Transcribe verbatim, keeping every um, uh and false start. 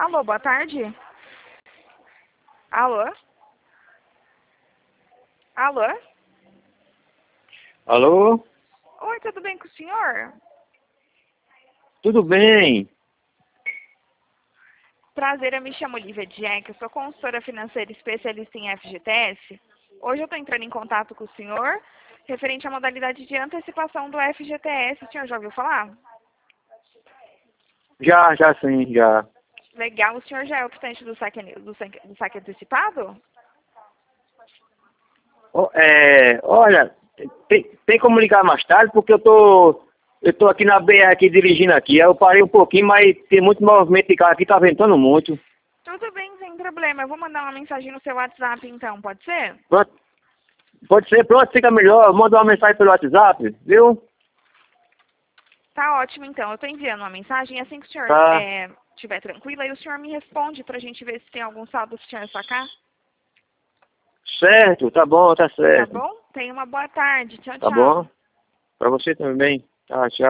Alô, boa tarde. Alô? Alô? Alô? Oi, tudo bem com o senhor? Tudo bem? Prazer, eu me chamo Olivia Jack, eu sou consultora financeira especialista em F G T S. Hoje eu estou entrando em contato com o senhor, referente à modalidade de antecipação do F G T S. O senhor já ouviu falar? Já, já sim, já. Legal. O senhor já é optante do saque, do saque, do saque antecipado? Ó, É, olha, tem, tem como ligar mais tarde, porque eu tô, eu tô aqui na B R aqui dirigindo aqui. Aí eu parei um pouquinho, mas tem muito movimento de carro aqui, tá ventando muito. Tudo bem, sem problema. Eu vou mandar uma mensagem no seu WhatsApp então, pode ser? Pronto, pode ser, pronto, fica melhor. Manda uma mensagem pelo WhatsApp, viu? Tá ótimo então. Eu estou enviando uma mensagem assim que o senhor Tá, é, estiver tranquilo, aí o senhor me responde pra gente ver se tem algum saldo que o senhor sacar. certo, tá bom, tá Tá certo. bom? Tenha uma boa tarde. Tchau, Tá tchau. bom? Pra você também. Tá, tchau.